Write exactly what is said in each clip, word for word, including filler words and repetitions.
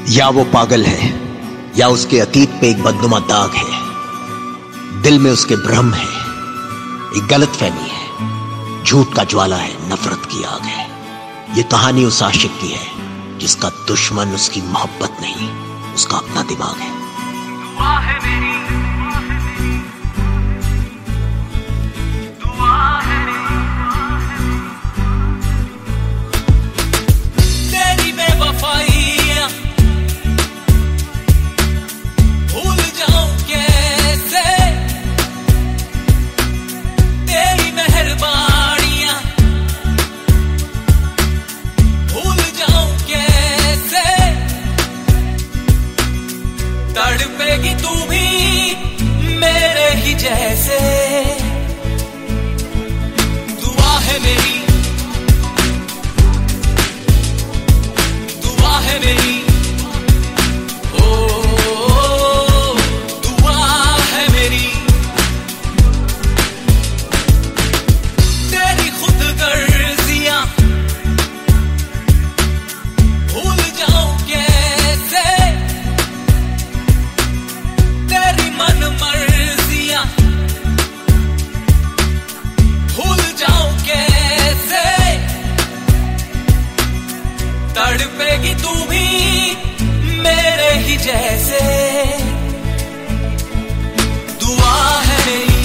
या वो पागल है या उसके अतीत पे एक बदनुमा दाग है। दिल में उसके भ्रम है, एक गलतफहमी है, झूठ का ज्वाला है, नफरत की आग है। ये कहानी उस आशिक की है जिसका दुश्मन उसकी मोहब्बत नहीं, उसका अपना दिमाग है। दुआ है मेरी, दुआ है तेरी बेवफाइयां भूल जाऊं कैसे, तेरी मेहरबानियां भूल जाऊं कैसे। तड़पेगी तू भी मेरे ही जैसे। दुआ है मेरी, दुआ है मेरी, ओ दुआ है मेरी। तेरी खुदगर्जियां भूल जाऊं कैसे, तेरी मनमर्जियां भूल जाऊं कैसे। तड़पेगी तू भी मेरे ही जैसे। दुआ है मेरी,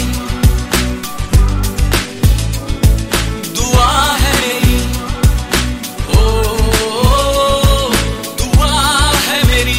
दुआ है मेरी, ओ दुआ है मेरी।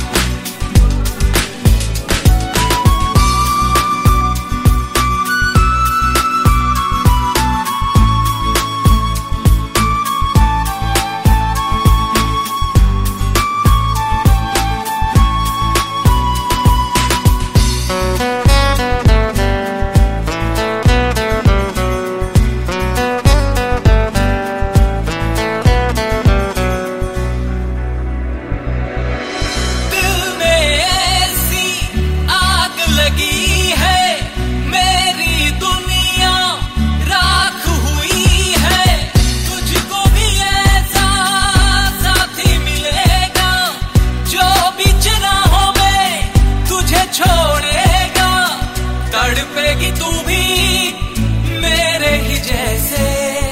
तड़पेगी तू भी मेरे ही जैसे।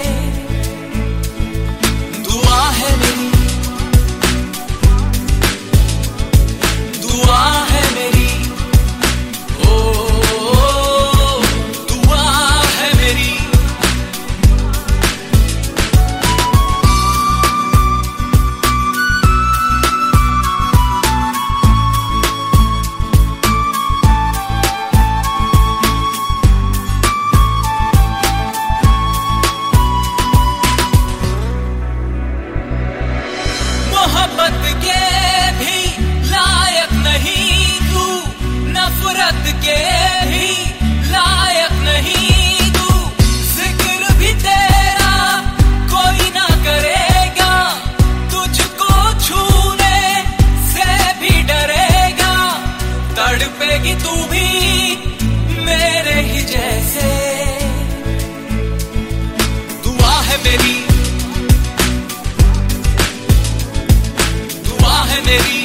दुआ है मेरी, दुआ है मेरी, ओ दुआ है मेरी। मोहब्बत के भी लायक नहीं तू, नफरत के भी लायक नहीं तू। जिक्र भी तेरा कोई ना करेगा, तुझको छूने से भी डरेगा। तड़पेगी तू भी मेरे ही जैसे। दुआ है मेरी, दुआ है मेरी,